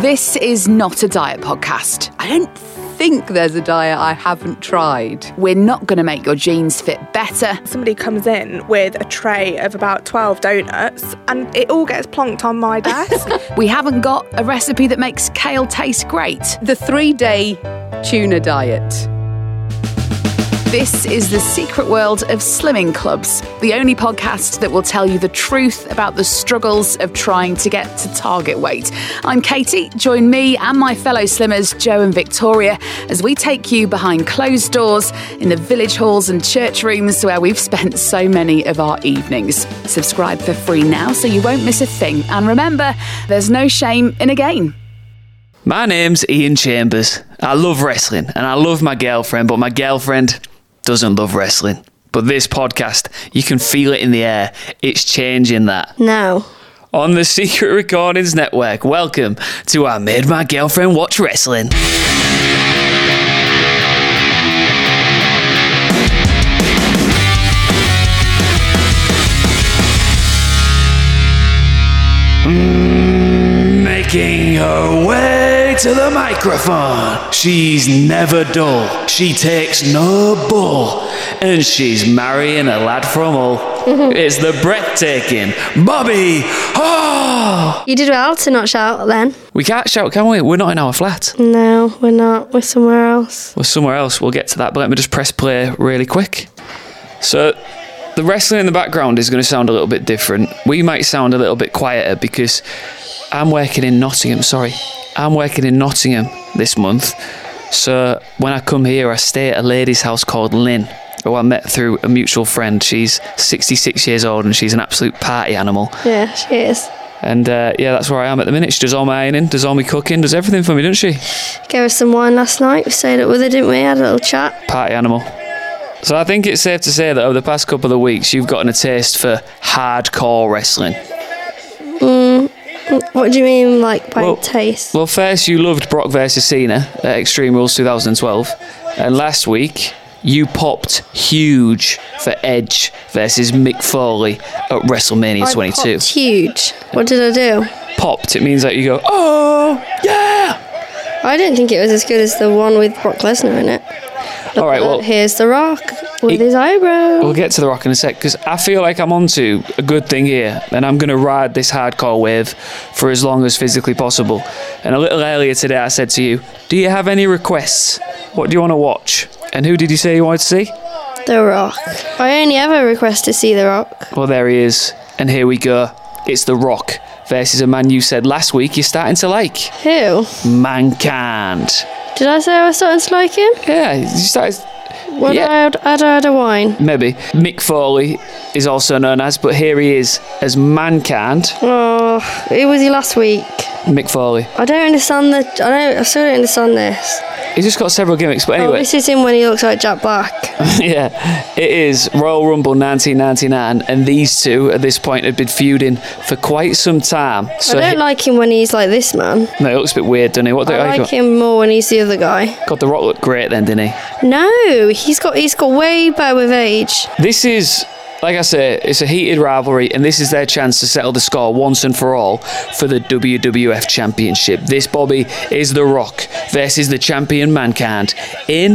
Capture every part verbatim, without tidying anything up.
This is not a diet podcast. I don't think there's a diet I haven't tried. We're not going to make your jeans fit better. Somebody comes in with a tray of about twelve donuts and it all gets plonked on my desk. We haven't got a recipe that makes kale taste great. The three-day tuna diet. This is the secret world of slimming clubs, the only podcast that will tell you the truth about the struggles of trying to get to target weight. I'm Katie. Join me and my fellow slimmers, Joe and Victoria, as we take you behind closed doors in the village halls and church rooms where we've spent so many of our evenings. Subscribe for free now so you won't miss a thing. And remember, there's no shame in a gain. My name's Ian Chambers. I love wrestling and I love my girlfriend, but my girlfriend doesn't love wrestling. But this podcast, you can feel it in the air. It's changing that. No. On the Secret Recordings Network, welcome to I Made My Girlfriend Watch Wrestling. Mm, making her way to the microphone. She's never dull. She takes no bull. And she's marrying a lad from Hull. It's the breathtaking Bobby Hall. You did well to not shout then. We can't shout, can we? We're not in our flat. No, we're not. We're somewhere else. We're somewhere else. We'll get to that, but let me just press play really quick. So, the wrestling in the background is going to sound a little bit different. We might sound a little bit quieter because I'm working in Nottingham, sorry. I'm working in Nottingham this month. So when I come here, I stay at a lady's house called Lynn, who I met through a mutual friend. She's sixty-six years old and she's an absolute party animal. Yeah, she is. And uh, yeah, that's where I am at the minute. She does all my ironing, does all my cooking, does everything for me, doesn't she? Gave us some wine last night. We stayed up with her, didn't we? Had a little chat. Party animal. So I think it's safe to say that over the past couple of weeks, you've gotten a taste for hardcore wrestling. Mm, what do you mean, like, by well, taste? Well, first you loved Brock versus Cena at Extreme Rules twenty twelve. And last week, you popped huge for Edge versus Mick Foley at WrestleMania I twenty-two. Popped huge. What did I do? Popped, it means that you go, oh, yeah! I didn't think it was as good as the one with Brock Lesnar in it. Look, All right, well, here's The Rock with it, his eyebrow. We'll get to The Rock in a sec, because I feel like I'm onto a good thing here, and I'm going to ride this hardcore wave for as long as physically possible. And a little earlier today, I said to you, do you have any requests? What do you want to watch? And who did you say you wanted to see? The Rock. I only ever request to see The Rock. Well, there he is, and here we go. It's The Rock versus a man you said last week you're starting to like. Who? Mankind. Did I say I was starting to like him? Yeah, you started... What yeah. I had, had I had a wine? Maybe. Mick Foley is also known as, but here he is as Mankind. Oh, who was he last week? Mick Foley. I don't understand the... I don't. I still don't understand this. He's just got several gimmicks, but anyway. Oh, this is him when he looks like Jack Black. Yeah, it is Royal Rumble nineteen ninety-nine, and these two at this point had been feuding for quite some time. So I don't he, like him when he's like this, man. No, he looks a bit weird, doesn't he? What do I you like him more when he's the other guy. God, The Rock looked great then, didn't he? No, he's got he's got way better with age. This is, like I say, it's a heated rivalry, and this is their chance to settle the score once and for all for the W W F Championship. This, Bobby, is The Rock versus the champion Mankind in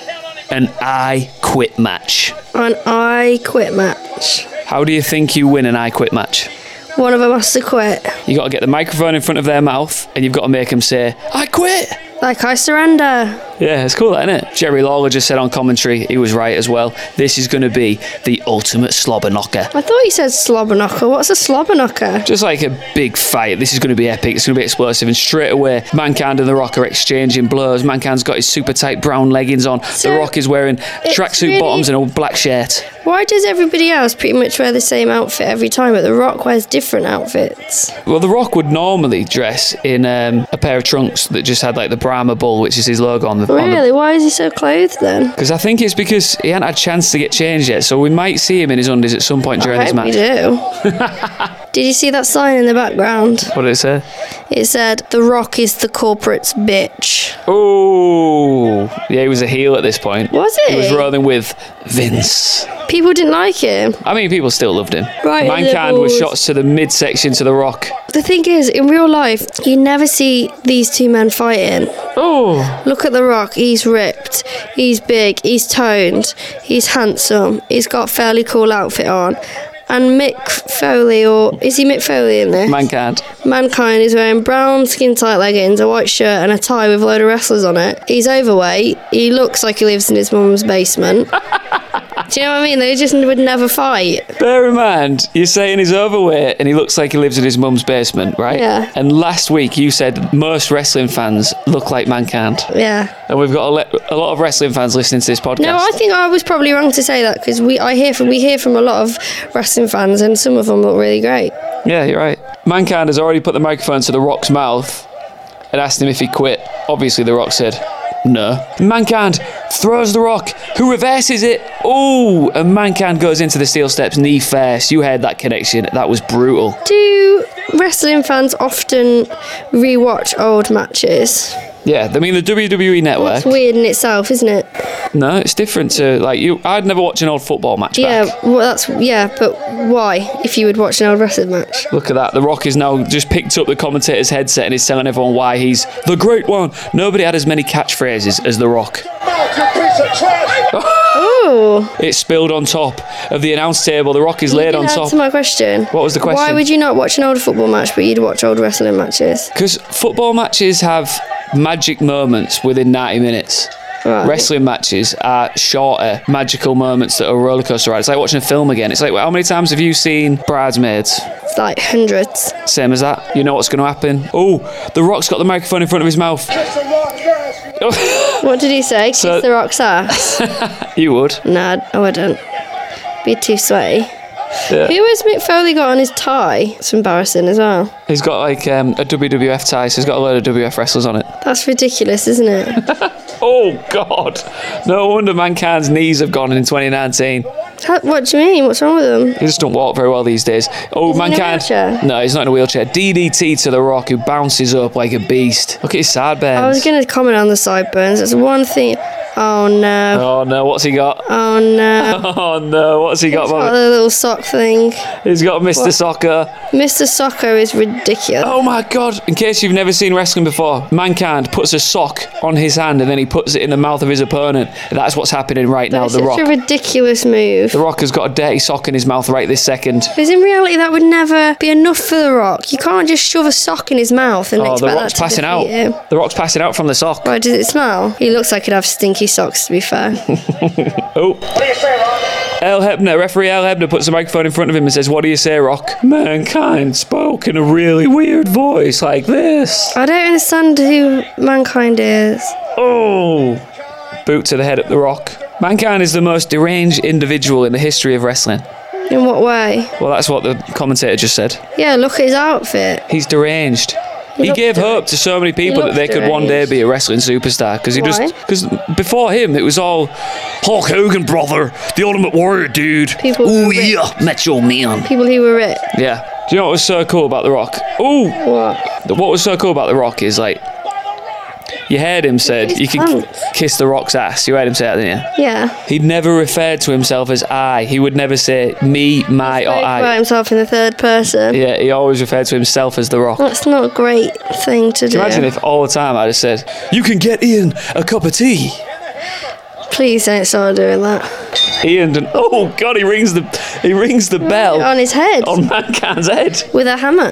an I Quit match. An I Quit match. How do you think you win an I Quit match? One of them has to quit. You got to get the microphone in front of their mouth, and you've got to make them say, I quit! Like I surrender. Yeah, it's cool, that, isn't it? Jerry Lawler just said on commentary, he was right as well, this is going to be the ultimate slobber knocker. I thought he said slobber knocker. What's a slobber knocker? Just like a big fight. This is going to be epic. It's going to be explosive. And straight away, Mankind and The Rock are exchanging blows. Mankind's got his super tight brown leggings on. So The Rock is wearing tracksuit really... bottoms and a black shirt. Why does everybody else pretty much wear the same outfit every time, but The Rock wears different outfits? Well, The Rock would normally dress in um, a pair of trunks that just had like the Brahma Bull, which is his logo on the... Really? The... Why is he so clothed then? Because I think it's because he hadn't had a chance to get changed yet, so we might see him in his undies at some point during I this hope match. We do. Did you see that sign in the background? What did it say? It said, The Rock is the corporate's bitch. Oh, yeah, he was a heel at this point. Was he? He was rolling with Vince. People didn't like him. I mean, people still loved him. Right, Mankind was liberals. shots to the midsection to The Rock. The thing is, in real life, you never see these two men fighting. Oh. Look at The Rock. He's ripped. He's big. He's toned. He's handsome. He's got a fairly cool outfit on. And Mick Foley, or is he Mick Foley in this? Mankind. Mankind is wearing brown skin tight leggings, a white shirt and a tie with a load of wrestlers on it. He's overweight. He looks like he lives in his mum's basement. Do you know what I mean? They just would never fight. Bear in mind, you're saying he's overweight and he looks like he lives in his mum's basement, right? Yeah. And last week you said most wrestling fans look like Mankind. Yeah. And we've got a, le- a lot of wrestling fans listening to this podcast. No, I think I was probably wrong to say that because we I hear from we hear from a lot of wrestling fans and some of them look really great. Yeah, you're right. Mankind has already put the microphone to The Rock's mouth and asked him if he quit. Obviously, The Rock said no. Mankind throws The Rock, who reverses it. Oh, and Mankind goes into the steel steps knee first. You heard that connection. That was brutal. Do wrestling fans often rewatch old matches? Yeah, I mean, the W W E Network. It's weird in itself, isn't it? No, it's different to, like, you. I'd never watch an old football match Yeah, back. well, that's yeah, but why? If you would watch an old wrestling match, Look at that. The Rock has now just picked up the commentator's headset and is telling everyone why he's the great one. Nobody had as many catchphrases as The Rock. oh, It spilled on top of the announce table. The Rock is laid on top. Answer my question. What was the question? Why would you not watch an old football match, but you'd watch old wrestling matches? Because football matches have magic moments within ninety minutes. Right. Wrestling matches are shorter, magical moments that are a roller coaster ride. It's like watching a film again. It's like, how many times have you seen Bridesmaids? It's like hundreds. Same as that. You know what's going to happen. Oh, The Rock's got the microphone in front of his mouth. What did he say? Kiss So- the Rock's ass? You would. Nah, I wouldn't. Be too sweaty. Yeah. Who has Mick Foley got on his tie? It's embarrassing as well. He's got like um, a W W F tie, so he's got a load of W W F wrestlers on it. That's ridiculous, isn't it? Oh, God. No wonder Mankind's knees have gone in twenty nineteen. How, what do you mean? What's wrong with them? He just don't walk very well these days. Oh, Is he in a Mankind. wheelchair? No, he's not in a wheelchair. D D T to The Rock, who bounces up like a beast. Look at his sideburns. I was going to comment on the sideburns. That's one thing. Oh no. Oh, no. What's he got? Oh no. Oh, no. What's he got, Got Mum? the little sock thing. He's got Mister Soccer. Mister Soccer is ridiculous. Oh, my God. In case you've never seen wrestling before, Mankind puts a sock on his hand and then he puts it in the mouth of his opponent. That's what's happening right now. That's The such Rock. a ridiculous move. The Rock has got a dirty sock in his mouth right this second. Because in reality, that would never be enough for The Rock. You can't just shove a sock in his mouth and Oh, expect The that Rock's to passing out. defeat him. The Rock's passing out from the sock. Why does it smell? He looks like he'd have stinky socks, to be fair. Oh. Al Hebner, referee Al Hebner puts the microphone in front of him and says, "What do you say, Rock?" Mankind spoke in a really weird voice like this. I don't understand who Mankind is. Oh. Boot to the head at The Rock. Mankind is the most deranged individual in the history of wrestling. In what way? Well, that's what the commentator just said. Yeah, look at his outfit. He's deranged. He He looks gave deranged. hope to so many people that looks they could one day deranged. be a wrestling superstar because he Why? just because before him it was all Hulk Hogan, brother, the Ultimate Warrior, dude. People Oh who were yeah, Macho Man. People who were ripped. Yeah. Do you know what was so cool about The Rock? Oh, What? what was so cool about The Rock is like you heard him said his you can pants. kiss The Rock's ass. You heard him say that, didn't you? Yeah. He never referred to himself as I. He would never say me, my, or Spoke about I. himself in the third person. Yeah, he always referred to himself as The Rock. That's not a great thing to do. Imagine if all the time I just said, "You can get Ian a cup of tea." Please don't start doing that. Ian, and oh God, he rings the he rings the bell On his head. on Mankind's head. With a hammer.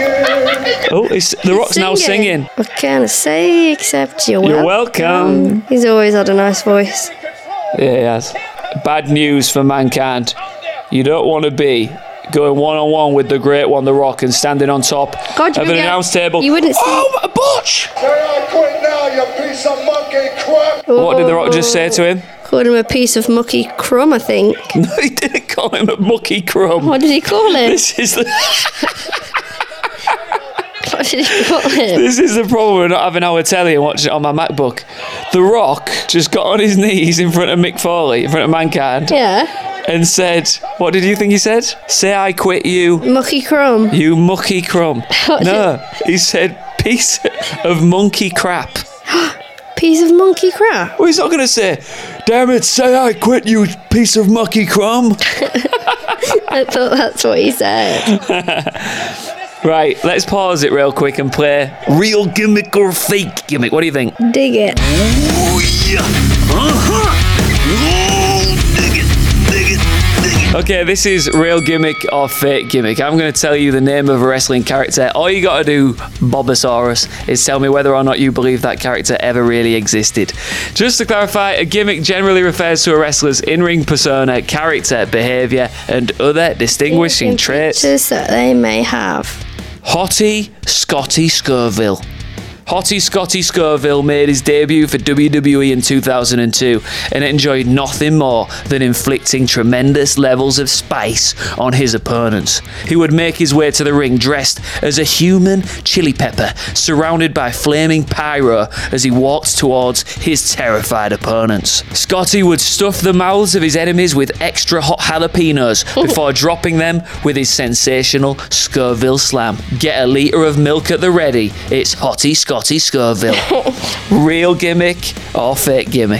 Oh, it's, The Rock's now singing. What can I say except you're, You're welcome. He's always had a nice voice. Yeah, he has. Bad news for Mankind. You don't want to be going one on one with the great one, The Rock, and standing on top God, you of an wouldn't- announce table. you wouldn't see- Oh, a butch! Say I quit now, you piece of monkey crap. What did The Rock just say to him? Called him a piece of mucky crumb, I think. No, he didn't call him a mucky crumb. What did he call him? This is the What did he call him? this is the problem with not having our telly and watching it on my MacBook. The Rock just got on his knees in front of Mick Foley, in front of Mankind, Yeah. and said, "What did you think he said? Say I quit you, Mucky crumb. you mucky crumb." What No, he said piece of monkey crap. Piece of monkey crap. Well, he's not going to say, Damn it, say I quit, you piece of mucky crumb. I thought that's what he said. Right, let's pause it real quick and play real gimmick or fake gimmick. What do you think? Dig it. Oh, yeah. Uh-huh. Oh, dig it, dig it, dig it. Okay, this is real gimmick or fake gimmick. I'm going to tell you the name of a wrestling character. All you got to do, Bobasaurus, is tell me whether or not you believe that character ever really existed. Just to clarify, a gimmick generally refers to a wrestler's in-ring persona, character, behaviour, and other distinguishing In traits. features that they may have. Hottie Scotty Scurville. Hottie Scotty Scurville made his debut for W W E in two thousand two and enjoyed nothing more than inflicting tremendous levels of spice on his opponents. He would make his way to the ring dressed as a human chili pepper, surrounded by flaming pyro as he walked towards his terrified opponents. Scotty would stuff the mouths of his enemies with extra hot jalapenos before dropping them with his sensational Scurville slam. Get a litre of milk at the ready. It's Hottie Scotty Scotty Scurville. Real gimmick or fake gimmick?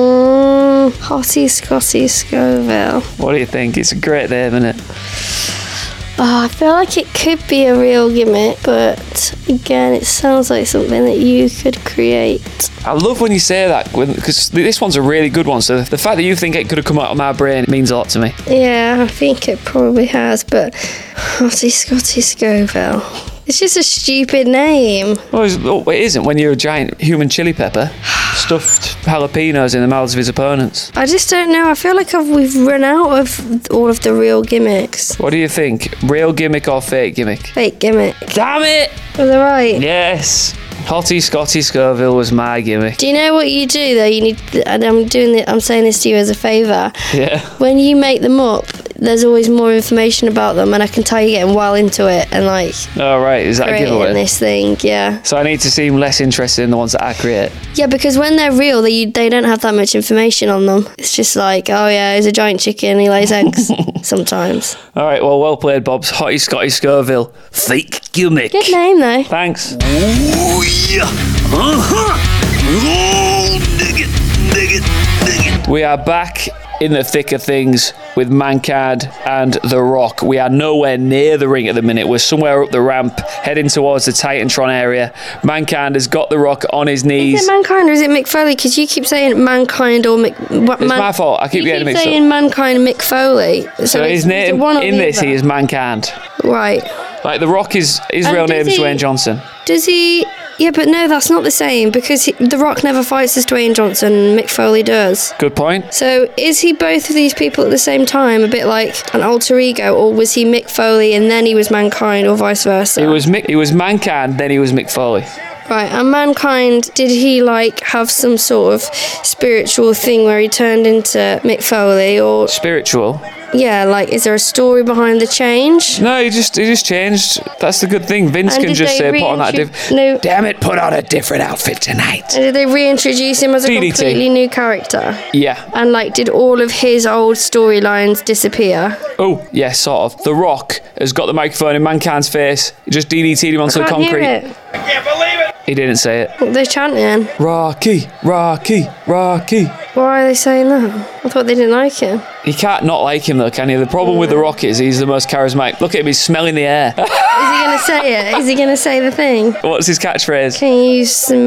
Mm, Hottie Scotty Scoville. What do you think? It's a great name, isn't it? Oh, I feel like it could be a real gimmick, but again, it sounds like something that you could create. I love when you say that, because this one's a really good one, so the fact that you think it could have come out of my brain means a lot to me. Yeah, I think it probably has, but Hottie Scotty Scoville. It's just a stupid name. Well, it's- oh, it isn't when you're a giant human chili pepper, stuffed jalapenos in the mouths of his opponents. I just don't know. I feel like I've, we've run out of all of the real gimmicks. What do you think? Real gimmick or fake gimmick? Fake gimmick. Damn it! Was I right? Yes! Hottie Scotty Scurville was my gimmick. Do you know what you do though? You need, and I'm doing it. I'm saying this to you as a favour. Yeah. When you make them up, there's always more information about them, and I can tell you're getting well into it and like Oh, right. Is that a creating giveaway? this thing. Yeah, So I need to seem less interested in the ones that I create. yeah. Because when they're real, they they don't have that much information on them. It's just like, oh yeah, he's a giant chicken. He lays eggs sometimes. All right, well, well played, Bobs. Hottie Scotty Scurville. Fake gimmick. Good name though. Thanks. Oh, yeah. Uh-huh. Oh, dig it, dig it, dig it. We are back in the thick of things with Mankind and The Rock. We are nowhere near the ring at the minute. We're somewhere up the ramp, heading towards the Titantron area. Mankind has got The Rock on his knees. Is it Mankind or is it Mick Foley? Because you keep saying Mankind or Mick. What, It's my fault. I keep you getting keep mixed up. saying Mankind and Mick Foley. So, So it's- his is it name one or in the this, other? he is Mankind. Right. Like, The Rock is, his And real does name is he- Dwayne Johnson. Does he? Yeah, but no, that's not the same because he, The Rock never fights as Dwayne Johnson. Mick Foley does. Good point. So is he both of these people at the same time, a bit like an alter ego, or was he Mick Foley and then he was Mankind, or vice versa? He was Mick, he was Mankind, then he was Mick Foley. Right, and Mankind, did he like have some sort of spiritual thing where he turned into Mick Foley, or Spiritual. yeah, like is there a story behind the change? No, he just he just changed. That's the good thing. Vince And can did just they say, put on that reintro- diff- no. Damn it, put on a different outfit tonight. And did they reintroduce him as a D D T. completely new character? Yeah. And like, did all of his old storylines disappear? Oh, yeah, sort of. The Rock has got the microphone in Mankind's face. He just D D T'd him onto the Can't hear concrete. it. He didn't say it. What, they're chanting. Rocky, Rocky, Rocky. Why are they saying that? I thought they didn't like him. You can't not like him though, can you? The problem with The Rock is he's the most charismatic. Look at him, he's smelling the air. Is he going to say it? Is he going to say the thing? What's his catchphrase? Can you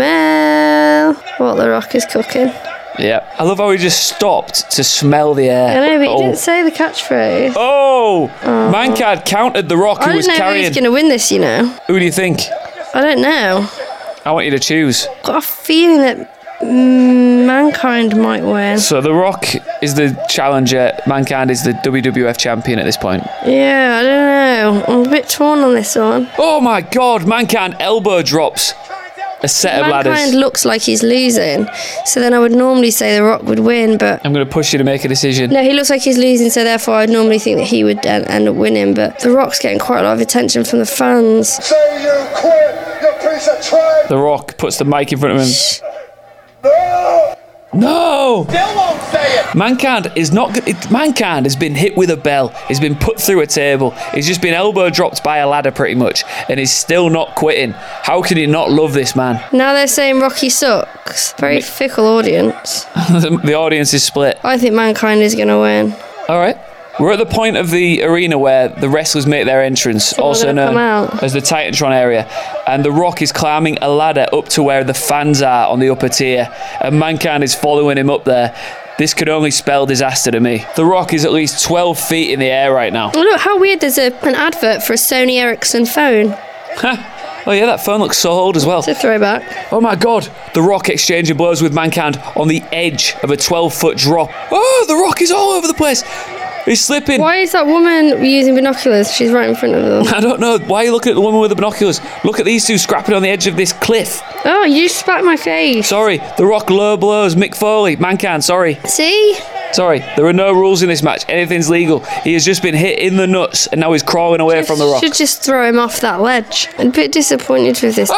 smell what The Rock is cooking? Yeah. I love how he just stopped to smell the air. I know, but he oh. didn't say the catchphrase. Oh! Mankind countered The Rock, I who don't was know carrying. who's going to win this, you know. Who do you think? I don't know. I want you to choose. I've got a feeling that mm, Mankind might win. So The Rock is the challenger. Mankind is the W W F champion at this point. Yeah, I don't know. I'm a bit torn on this one. Oh my God! Mankind elbow drops a set of Mankind ladders. looks like he's losing, so then I would normally say The Rock would win, but I'm going to push you to make a decision. no, he looks like he's losing, so therefore I'd normally think that he would en- end up winning. But The Rock's getting quite a lot of attention from the fans. Say you quit, you piece of trash. The Rock puts the mic in front of him. No! No! Still won't say it. Mankind is not good. It, Mankind has been hit with a bell. He's been put through a table. He's just been elbow dropped by a ladder pretty much. And he's still not quitting. How can you not love this man? Now they're saying Rocky sucks. Very fickle audience. the, the audience is split. I think Mankind is going to win. All right. We're at the point of the arena where the wrestlers make their entrance, So also they're gonna known come out. as the Titantron area. And The Rock is climbing a ladder up to where the fans are on the upper tier. And Mankind is following him up there. This could only spell disaster to me. The Rock is at least twelve feet in the air right now. Oh, look, how weird. There's a, an advert for a Sony Ericsson phone. Oh yeah, that phone looks so old as well. It's a throwback. Oh my God, The Rock exchanging blows with Mankind on the edge of a twelve-foot drop. Oh, The Rock is all over the place. He's slipping. Why is that woman using binoculars? She's right in front of them. I don't know. Why are you looking at the woman with the binoculars? Look at these two scrapping on the edge of this cliff. Oh, you spat my face. Sorry, The Rock low blows. Mick Foley, Mankind, sorry. See? Sorry, there are no rules in this match. Anything's legal. He has just been hit in the nuts and now he's crawling away from The Rock. Should just throw him off that ledge. I'm a bit disappointed with this.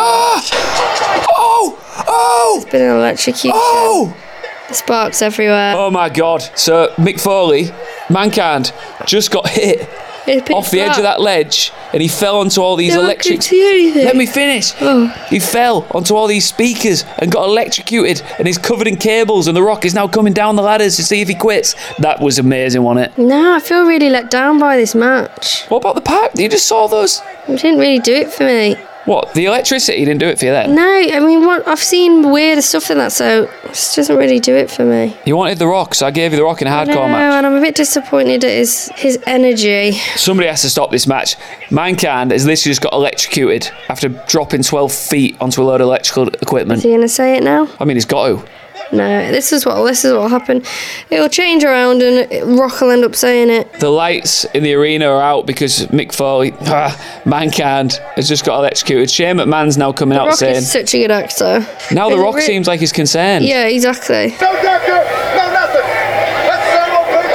Ah! Oh! Oh! It's been an electrocution. Oh! Sparks everywhere. Oh my God. So, Mick Foley, Mankind, just got hit It's off the edge of that ledge and he fell onto all these No, I electric... couldn't see anything. Let me finish. Oh. He fell onto all these speakers and got electrocuted and he's covered in cables and The Rock is now coming down the ladders to see if he quits. That was amazing, wasn't it? No, I feel really let down by this match. What about the pipe? You just saw those. It didn't really do it for me. What? The electricity didn't do it for you then? No, I mean, what I've seen weirder stuff than that, so this doesn't really do it for me. You wanted The Rock, so I gave you The Rock in a hardcore No, match. and I'm a bit disappointed at his his energy. Somebody has to stop this match. Mankind has literally just got electrocuted after dropping twelve feet onto a load of electrical equipment. Is he gonna say it now? I mean, he's got to. No, this is what this is what will happen. It'll change around, and Rock will end up saying it. The lights in the arena are out because Mick Foley, ah, Mankind, has just got electrocuted. Shane McMahon's now coming out Rock saying... is such a good actor. Now The Is it Rock re- seems like he's concerned. Yeah, exactly. No doctor, no nothing. That son of a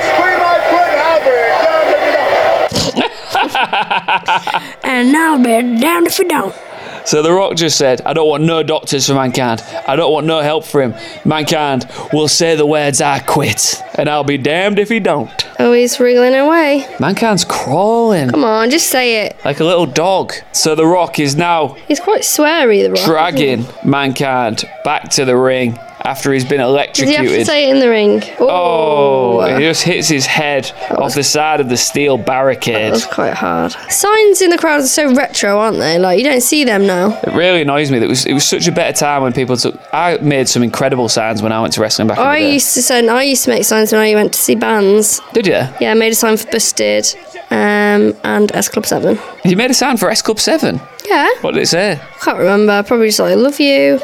bitch will scream I quit, I'll bring it down. And now be damned if we don't. So The Rock just said, I don't want no doctors for Mankind. I don't want no help for him. Mankind will say the words I quit. And I'll be damned if he don't. Oh, he's wriggling away. Mankind's crawling Come on, just say it. like a little dog. So The Rock is now He's quite sweary, the Rock. dragging Mankind back to the ring after he's been Does he have to electrocuted. say it in the ring? Oh, he just hits his head off the side of the steel barricade. That's quite hard. Signs in the crowd are so retro, aren't they? Like, you don't see them now. It really annoys me that it was, it was such a better time when people took... I made some incredible signs when I went to wrestling back in the I day. used to send, I used to make signs when I went to see bands. Did you? Yeah, I made a sign for Busted um, and S Club seven. You made a sign for S Club seven? Yeah, What did it say? can't remember. Probably just like, I love you.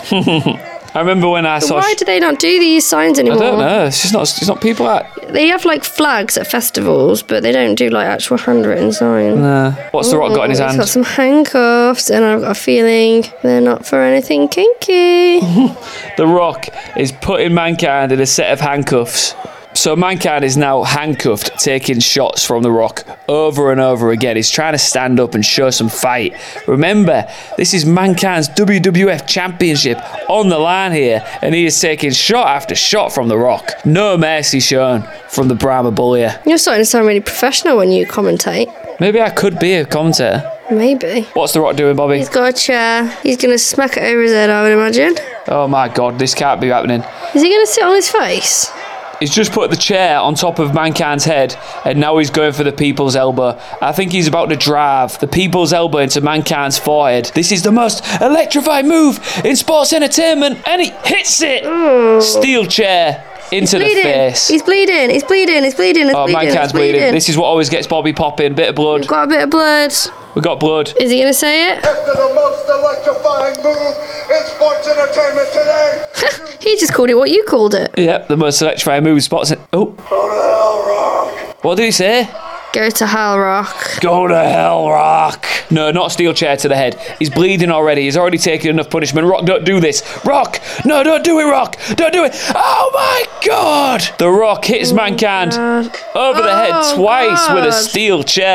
I remember when I saw... Why do they not do these signs I anymore? don't know. It's just not. It's not people at. They have like flags at festivals, but they don't do like actual handwritten signs. Uh, what's The Rock got in his He's hand? got some handcuffs, and I've got a feeling they're not for anything kinky. The Rock is putting Mankind in a set of handcuffs. So Mankind is now handcuffed, taking shots from The Rock over and over again. He's trying to stand up and show some fight. Remember, this is Mankind's W W F Championship on the line here, and he is taking shot after shot from The Rock. No mercy shown from the Brahma Bullier. You're starting to sound really professional when you commentate. Maybe I could be a commentator. Maybe. What's The Rock doing, Bobby? He's got a chair. He's going to smack it over his head, I would imagine. Oh my God, this can't be happening. Is he going to sit on his face? He's just put the chair on top of Mankind's head, and now he's going for the People's Elbow. I think he's about to drive the People's Elbow into Mankind's forehead. This is the most electrifying move in sports entertainment, and he hits it! Steel chair into the Bleeding. face. He's bleeding. He's bleeding. He's bleeding. He's Oh, bleeding. Mankind's he's bleeding. bleeding. This is what always gets Bobby popping. Bit of blood. Got a bit of blood. We got blood. Is he going to say it? After the most electrifying move in sports entertainment today. He just called it what you called it. Yep, the most electrifying move in sports. En- oh, Go to hell, Rock. what did he say? Go to hell, Rock. Go to hell, Rock. No, not steel chair to the head. He's bleeding already. He's already taken enough punishment. Rock, don't do this. Rock! No, don't do it, Rock! Don't do it! Oh my God! The Rock hits Mankind God. over the head Oh, twice with a God. steel chair.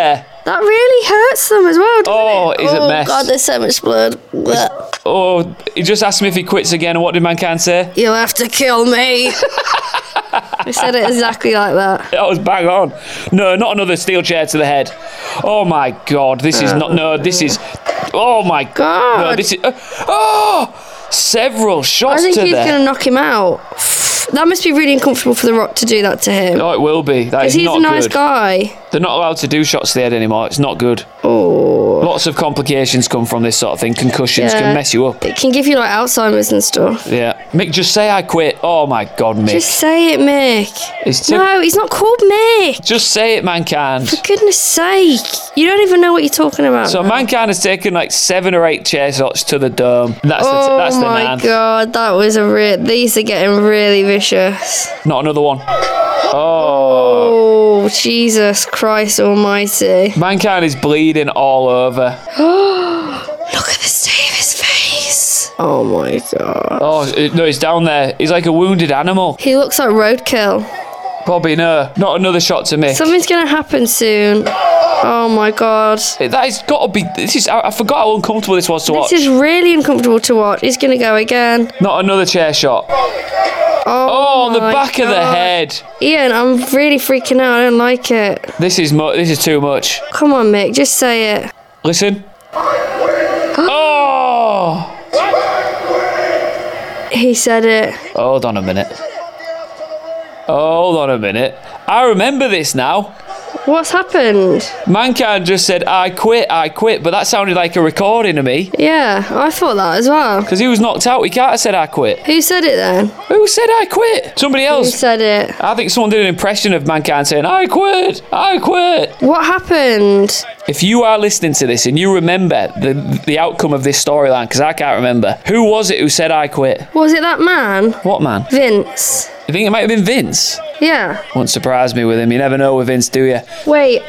That really hurts them as well, doesn't Oh, it? he's a oh, mess. God, there's so much blood. Blech. Oh, he just asked me if he quits again, and what did Mankind say? You'll have to kill me. I said it exactly like that. That was bang on. No, not another steel chair to the head. Oh my God, this is not. No, this is. Oh my God. No, this is. Uh, oh, several shots I think to he's the. going to knock him out. That must be really uncomfortable for The Rock to do that to him. Oh, it will be. That is Because he's not a nice good. guy. They're not allowed to do shots to the head anymore. It's not good. Oh. Lots of complications come from this sort of thing. Concussions Yeah. can mess you up. It can give you like Alzheimer's and stuff. Yeah. Mick, just say I quit. Oh my God, Mick. Just say it, Mick. It's too- No, he's not called Mick. Just say it, Mankind. For goodness sake. You don't even know what you're talking about. So Mankind has taken like seven or eight chair shots to the dome. That's the, oh that's the my man. God, that was a real. These are getting really vicious. Not another one. Oh, Jesus Christ Almighty. Mankind is bleeding all over. Look at the state of his face. Oh my God. Oh, it- no, he's down there. He's like a wounded animal. He looks like roadkill. Bobby, no. Not another shot to Mick. Something's going to happen soon. Oh my God. That has got to be... This is... I, I forgot how uncomfortable this was to watch. This is really uncomfortable to watch. He's going to go again. Not another chair shot. Oh, Oh, on the my back of the God. head. Ian, I'm really freaking out. I don't like it. This is mu- This is too much. Come on, Mick. Just say it. Listen. Oh! He said it. Hold on a minute. Hold on a minute. I remember this now. What's happened? Mankind just said, I quit, I quit, but that sounded like a recording of me. Yeah, I thought that as well. Because he was knocked out. He can't have said, I quit. Who said it then? Who said I quit? Somebody Who else. said it? I think someone did an impression of Mankind saying, I quit, I quit. What happened? If you are listening to this and you remember the the outcome of this storyline, because I can't remember, who was it who said I quit? Was it that man? What man? Vince. You think it might have been Vince? Yeah. Won't surprise me with him. You never know with Vince, do you? Wait.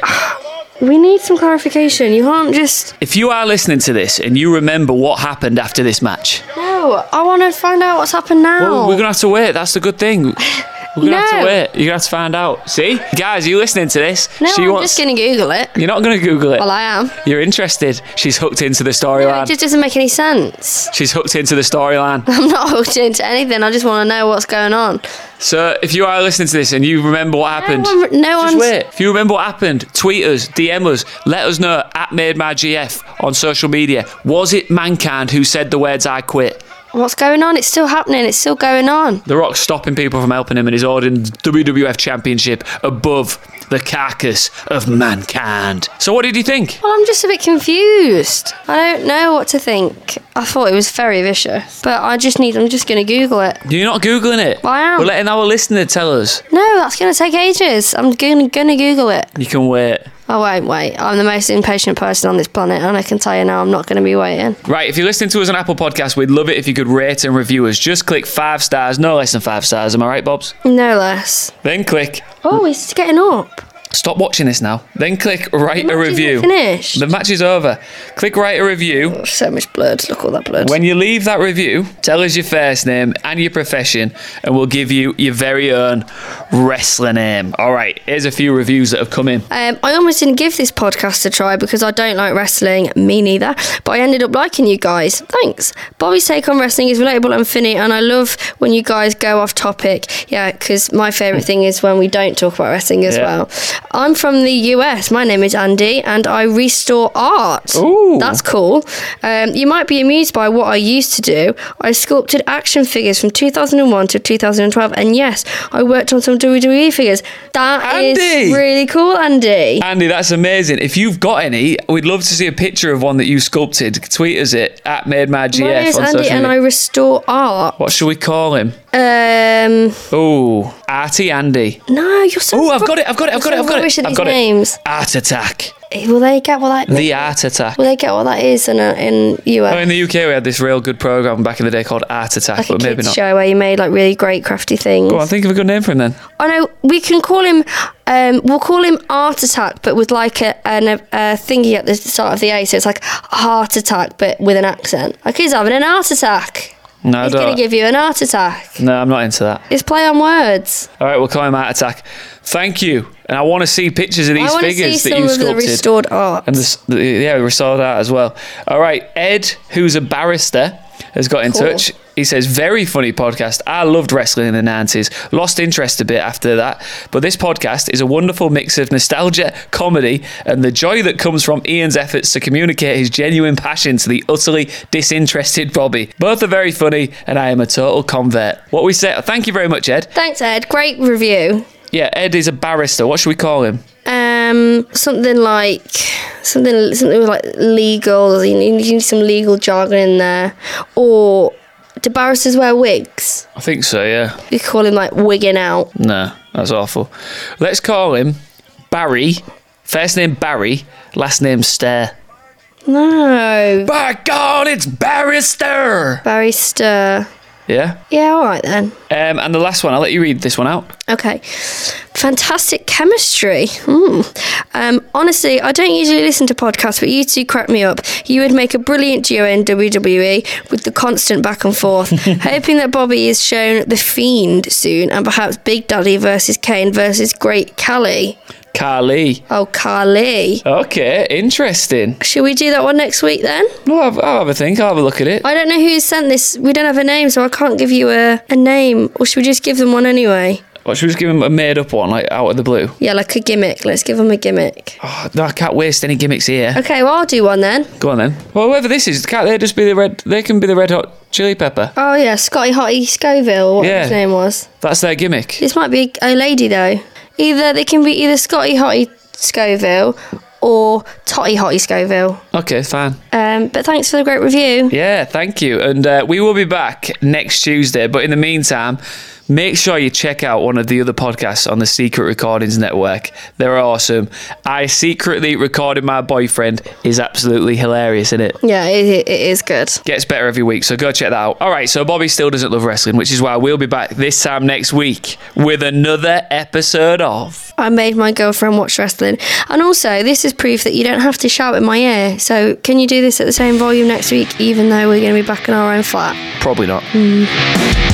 We need some clarification. You can't just... If you are listening to this and you remember what happened after this match, No, I want to find out what's happened now. well, we're going to have to wait. That's the good thing. We're going to have No. to wait. You're going to have to find out. See? Guys, you listening to this? no, she I'm wants... just going to Google it. You're not going to Google it. Well, I am. You're interested. She's hooked into the No, storyline. it just doesn't make any sense. She's hooked into the storyline. I'm not hooked into anything. I just want to know what's going on. So if you are listening to this and you remember what happened, No one- no just one's- wait. If you remember what happened, tweet us, D M us, let us know at MadeMyGF on social media. Was it Mankind who said the words I quit? What's going on? It's still happening. It's still going on. The Rock's stopping people from helping him and he's ordering the W W F Championship above the carcass of Mankind. So what did you think? Well, I'm just a bit confused. I don't know what to think. I thought it was very vicious, but I just need. I'm just going to Google it. You're not Googling it? I am. We're letting our listener tell us. No, that's going to take ages. I'm going to Google it. You can wait. I won't wait. I'm the most impatient person on this planet, and I can tell you now I'm not going to be waiting. Right, if you're listening to us on Apple Podcasts, we'd love it if you could rate and review us. Just click five stars, no less than five stars. Am I right, Bobs? No less. Then click... Oh, he's getting up. Stop watching this now. Then click write The a match isn't review. finished. The match is over. Click write a review. So much blood. Look at all that blood. When you leave that review, tell us your first name and your profession, and we'll give you your very own wrestler name. All right, here's a few reviews that have come in. Um, I almost didn't give this podcast a try because I don't like wrestling, me neither, but I ended up liking you guys. Thanks. Bobby's take on wrestling is relatable and funny, and I love when you guys go off topic. Yeah, because my favourite thing is when we don't talk about wrestling as Yeah. well. I'm from the U S. My name is Andy, and I restore art. Ooh. That's cool. Um, you might be amused by what I used to do. I sculpted action figures from two thousand one to two thousand twelve, and yes, I worked on some W W E figures. That is Andy! really cool, Andy. Andy, that's amazing. If you've got any, we'd love to see a picture of one that you sculpted. Tweet us it at My name MadeMyGF is on Andy, social and I media. restore art. What should we call him? Um, Oh, Arty Andy. no, you're so. Oh, I've got it, I've got it, I've got it, You're I've so got rubbish it. at I've these got it. names. Art Attack. Will they get what that? The Art Attack. Will they get what that is in a, in U S? Oh, in the U K, we had this real good program back in the day called Art Attack, like a but maybe kids not. show where you made like really great crafty things. Go on, think of a good name for him then. I know we can call him. Um, we'll call him Art Attack, but with like a, an, a, a thingy at the start of the A, so it's like Heart Attack, but with an accent. Like he's having an heart attack. No, I He's going don't. to give you an heart attack. No, I'm not into that. It's play on words. All right, we'll call him Art Attack. Thank you. And I want to see pictures of these I want to figures see that some you of the sculpted. restored art. And the, the, yeah, restored art as well. All right, Ed, who's a barrister, has got in Cool. touch. He says, very funny podcast. I loved wrestling in the nineties. Lost interest a bit after that. But this podcast is a wonderful mix of nostalgia, comedy, and the joy that comes from Ian's efforts to communicate his genuine passion to the utterly disinterested Bobby. Both are very funny, and I am a total convert. What we say, thank you very much, Ed. Thanks, Ed. Great review. Yeah, Ed is a barrister. What should we call him? Um, something like something something with like legal. You need, you need some legal jargon in there. Or do barristers wear wigs? I think so, yeah. We call him like wigging out. No, that's awful. Let's call him Barry. First name Barry, last name Stair. No, By God, it's Barrister! barrister. Yeah? Yeah, all right then. Um, and the last one, I'll let you read this one out. Okay. Fantastic chemistry. Mm. Um, honestly, I don't usually listen to podcasts, but you two crack me up. You would make a brilliant duo in W W E with the constant back and forth. Hoping that Bobby is shown The Fiend soon, and perhaps Big Daddy versus Kane versus Great Khali. Carly. Oh, Khali. Okay, interesting. Should we do that one next week then? Well, I'll have, I'll have a think. I'll have a look at it. I don't know who sent this. We don't have a name, so I can't give you a, a name. Or should we just give them one anyway? What, should we just give him a made-up one, like, out of the blue? Yeah, like a gimmick. Let's give them a gimmick. Oh, no, I can't waste any gimmicks here. Okay, well, I'll do one then. Go on, then. Well, whoever this is, can't they just be the red... They can be the Red Hot Chili Pepper. Oh, yeah, Scotty Hottie Scoville, or what Yeah. his name was. That's their gimmick. This might be a lady, though. Either they can be either Scotty Hottie Scoville or Totty Hottie Scoville. Okay, fine. Um, but thanks for the great review. Yeah, thank you. And uh, we will be back next Tuesday. But in the meantime, make sure you check out one of the other podcasts on the Secret Recordings Network. They're awesome. I Secretly Recorded My Boyfriend is absolutely hilarious, isn't it? Yeah, it, it is good. Gets better every week, so go check that out. All right, so Bobby still doesn't love wrestling, which is why we'll be back this time next week with another episode of... I made my girlfriend watch wrestling. And also, this is proof that you don't have to shout in my ear. So can you do this at the same volume next week, even though we're going to be back in our own flat? Probably not. Mm.